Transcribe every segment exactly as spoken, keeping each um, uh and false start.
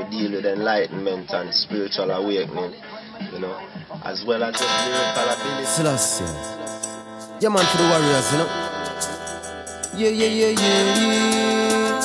deal with enlightenment and spiritual awakening, you know, as well as the lyrical ability. Celestia. Yeah, man, for the warriors, you know. Yeah, yeah, yeah, yeah, yeah.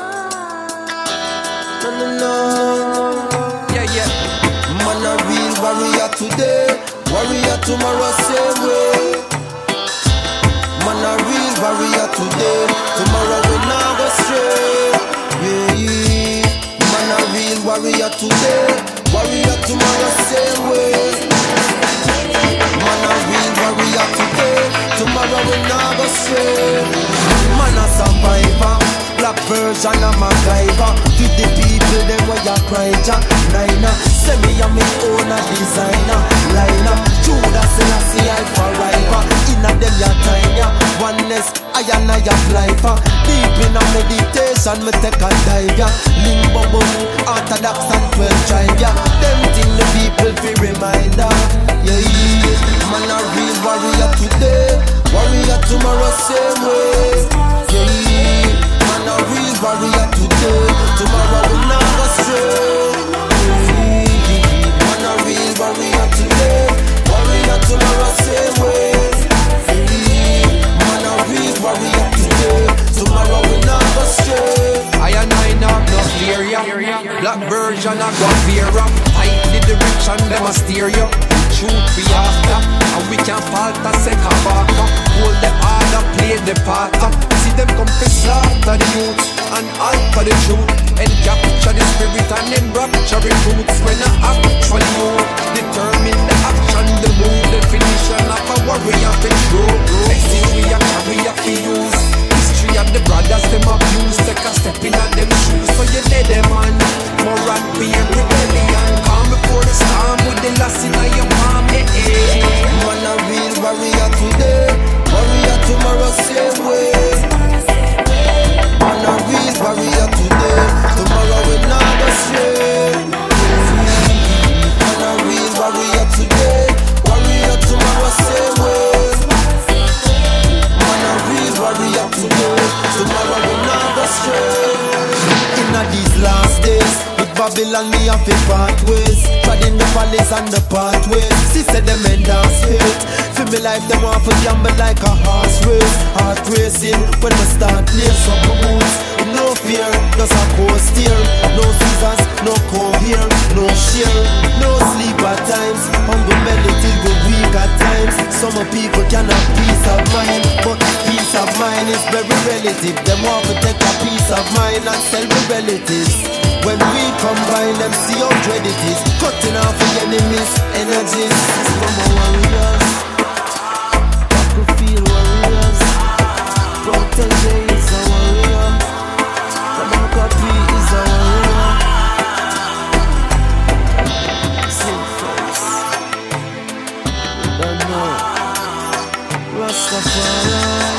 No, no, no. Yeah, yeah. Man, a real warrior today, warrior tomorrow, same way. Man, a real warrior today, tomorrow we not go stray. Yeah, yeah. Man, a real warrior today, warrior tomorrow, same way. Man, a real warrior today, tomorrow we not go stray. Man, a survivor, black version of MacGyver. To the people, them where you cry, Jack Niner. Send me a me own a designer, liner. Judas Selassie, I forever. Inna them ya time, ya oneness, I and I apply for. Deep in a meditation, me take a dive, ya. Limbo boom, orthodox and twelve tribe, ya. Them thing the people fi reminder. Yeah, yeah. Man a real warrior today, warrior tomorrow same way. Yeah, yeah. Man a real warrior today, tomorrow we not go stray. Yeah, yeah. Man a real warrior today, warrior tomorrow same way. Warrior today, tomorrow we not go stray. I and I not no fear ya. Black version of God fear up. Fight the direction, them a steer you. Shoot be after, and we can't falter, set a back up. Hold the order, play the part up. See them come to slaughter the youth, and alter the truth. And capture the spirit and then rapture the roots. When I actually move, determine the action, the move, definition of a warrior for true. Message we are carry a use. History of the brothers them abuse. Take a step in at them shoes. So you let them on. More and fear rebellion. Calm before the storm with the loss in your palm. Eh, eh. Man a real warrior today, warrior tomorrow same way. Man a real warrior today, tomorrow we not go stray. Man a real warrior today, warrior tomorrow same way. Warrior today, tomorrow we not go stray. Inna these last days, with Babylon me have a pathways. Treading the valleys and the pathways. She said them men dance hate. For me life them want to gamble like a horse race. Heart racing when we start playing some moves. No fear, just a coast steer. No scissors, no comb here, no share. No sleep at times, humble melody go weak at times. Some people can have peace of mind, but peace of mind is very relative. Them want to take a piece of mind and sell the relatives. When we combine them, see how dread it is. Cutting off the enemies' energies. From our warriors, battlefield warriors. Protege is a warrior. Copy is a warrior. Sing first. We don't know. Rastafari.